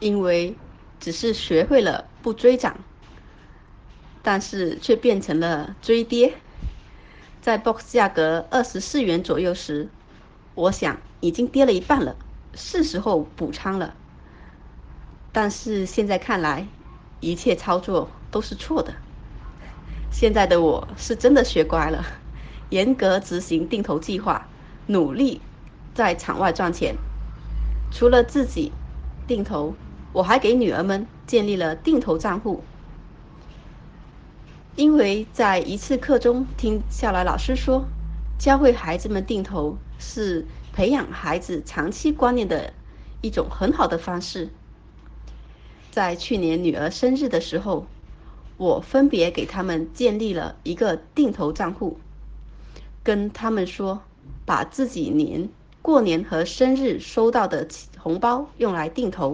因为只是学会了不追涨，但是却变成了追跌。在 box 价格24元左右时，我想已经跌了一半了，是时候补仓了。但是现在看来，一切操作都是错的。现在的我是真的学乖了，严格执行定投计划，努力在场外赚钱。除了自己定投，我还给女儿们建立了定投账户。因为在一次课中听下来老师说，教会孩子们定投是培养孩子长期观念的一种很好的方式。在去年女儿生日的时候，我分别给他们建立了一个定投账户，跟他们说，把自己过年和生日收到的红包用来定投。